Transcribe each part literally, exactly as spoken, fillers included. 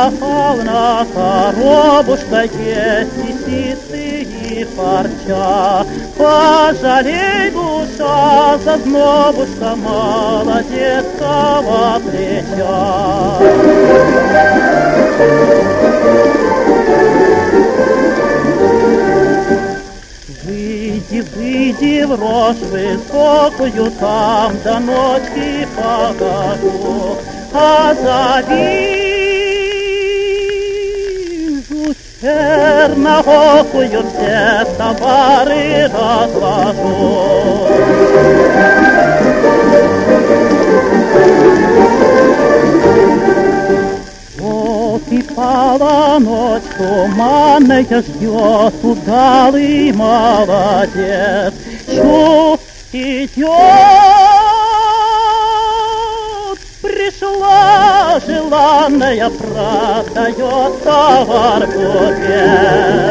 полна коробушка есть, и сицы, и парча. Пожалей, душа, зазнобушка молодецкого плеча. Выйди, выйди в рожь высокую, там до ночи погожу, а завижу черноокую, все товары разложу. И пала ночь туманная, ждет удалый молодец. Чу идет, пришла желанная, продает товар купец.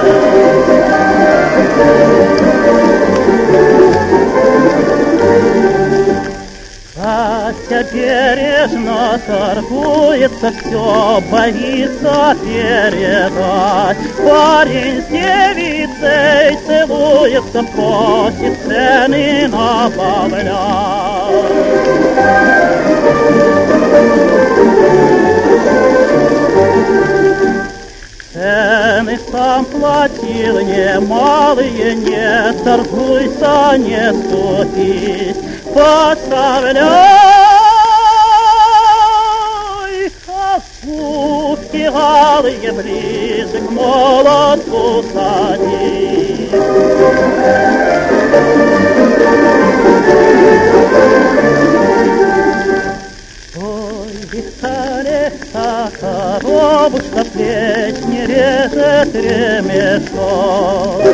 Катя бережно торгуется, все боится передать. Парень с девицей целуется, просит цены набавлять. Цены сам платил немалые, не торгуйся, не ступись. Поставляй капустки алые, ближе к молотку садись. Ой, легка-легка коробушка, плеть не режет ремешок.